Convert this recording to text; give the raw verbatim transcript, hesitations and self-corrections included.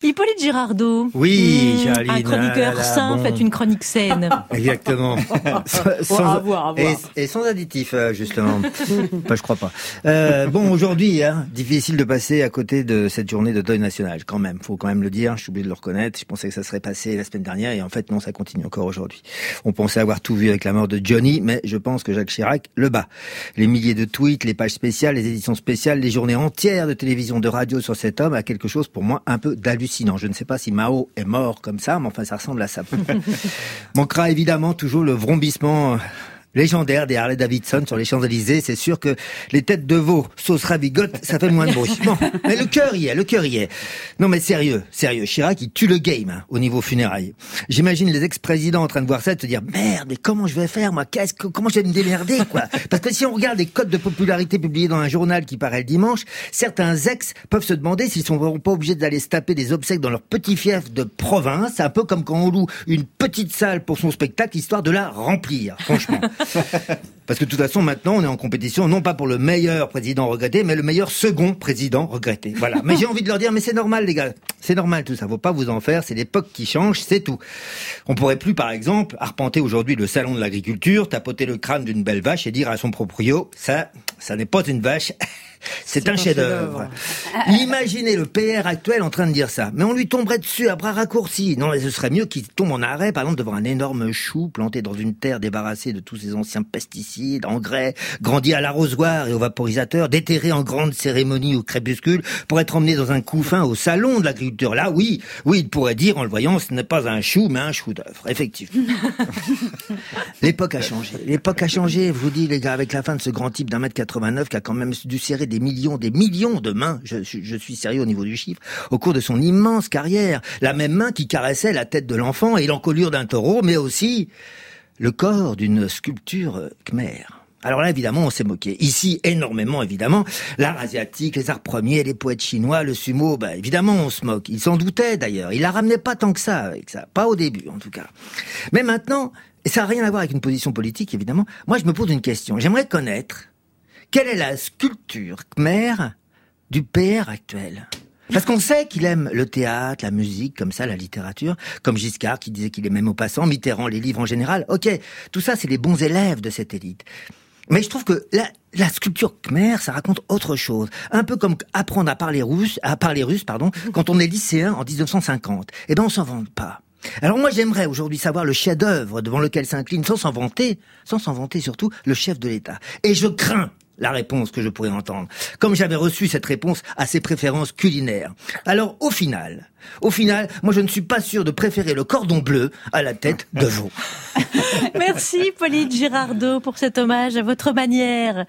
Hippolyte Girardot. Oui, mmh, Charline. Un chroniqueur ah là là, sain bon. fait une chronique saine. Exactement. sans, sans, à voir, à voir. Et, et sans additifs, justement. Enfin, je crois pas. Euh, bon, aujourd'hui, hein, difficile de passer à côté de cette journée de deuil national, quand même. Faut quand même le dire, je suis obligé de le reconnaître. Je pensais que ça serait passé la semaine dernière, et en fait, non, ça continue encore aujourd'hui. On pensait avoir tout vu avec la mort de Johnny, mais je pense que Jacques Chirac le bat. Les milliers de tweets, les pages spéciales, les éditions spéciales, les journées entières de télévision, de radio sur cet homme a quelque chose pour moi un peu d'hallucinant. Je ne sais pas si Mao est mort comme ça, mais enfin ça ressemble à ça. Manquera évidemment toujours le vrombissement légendaire des Harley Davidson sur les Champs-Élysées. C'est sûr que les têtes de veau sauce ravigote, ça fait moins de bruit. Bon, mais le cœur y est, le cœur y est. Non mais sérieux, sérieux, Chirac, il tue le game hein, au niveau funérailles. J'imagine les ex-présidents en train de voir ça et de se dire merde, mais comment je vais faire moi, qu'est-ce que comment je vais me démerder quoi. Parce que si on regarde les codes de popularité publiés dans un journal qui paraît le dimanche, certains ex peuvent se demander s'ils sont pas obligés d'aller se taper des obsèques dans leur petit fief de province. C'est un peu comme quand on loue une petite salle pour son spectacle histoire de la remplir, franchement. Parce que de toute façon, maintenant, on est en compétition, non pas pour le meilleur président regretté, mais le meilleur second président regretté. Voilà. Mais j'ai envie de leur dire, mais c'est normal, les gars. C'est normal, tout ça. Faut pas vous en faire. C'est l'époque qui change, c'est tout. On pourrait plus, par exemple, arpenter aujourd'hui le salon de l'agriculture, tapoter le crâne d'une belle vache et dire à son proprio, ça, ça n'est pas une vache. C'est, c'est un, un chef-d'œuvre. Imaginez le P R actuel en train de dire ça. Mais on lui tomberait dessus à bras raccourcis. Non, mais ce serait mieux qu'il tombe en arrêt, par exemple, devant un énorme chou planté dans une terre débarrassée de tous ces anciens pesticides, engrais, grandi à l'arrosoir et au vaporisateur, déterré en grande cérémonie au crépuscule, pour être emmené dans un couffin au salon de l'agriculture. Là, oui, oui, il pourrait dire, en le voyant, ce n'est pas un chou, mais un chou-d'œuvre. Effectivement. L'époque a changé. L'époque a changé, je vous dis, les gars, avec la fin de ce grand type d'un mètre quatre-vingt-neuf qui a quand même dû serrer des millions, des millions de mains, je, je, je suis sérieux au niveau du chiffre, au cours de son immense carrière. La même main qui caressait la tête de l'enfant et l'encolure d'un taureau, mais aussi le corps d'une sculpture khmer. Alors là, évidemment, on s'est moqué. Ici, énormément, évidemment. L'art asiatique, les arts premiers, les poètes chinois, le sumo, bah, évidemment, on se moque. Il s'en doutait, d'ailleurs. Il la ramenait pas tant que ça avec ça. Pas au début, en tout cas. Mais maintenant, et ça n'a rien à voir avec une position politique, évidemment, moi, je me pose une question. J'aimerais connaître quelle est la sculpture khmer du P R actuel? Parce qu'on sait qu'il aime le théâtre, la musique, comme ça, la littérature, comme Giscard qui disait qu'il aimait Maupassant, Mitterrand, les livres en général. Ok, tout ça, c'est les bons élèves de cette élite. Mais je trouve que la, la sculpture khmer, ça raconte autre chose. Un peu comme apprendre à parler russe, à parler russe, pardon, quand on est lycéen en dix-neuf cent cinquante. Eh ben, on s'en vante pas. Alors moi, j'aimerais aujourd'hui savoir le chef-d'œuvre devant lequel s'incline, sans s'en vanter, sans s'en vanter surtout, le chef de l'État. Et je crains la réponse que je pourrais entendre, comme j'avais reçu cette réponse à ses préférences culinaires. Alors, au final, au final, moi je ne suis pas sûr de préférer le cordon bleu à la tête de veau. Merci Hippolyte Girardot pour cet hommage à votre manière.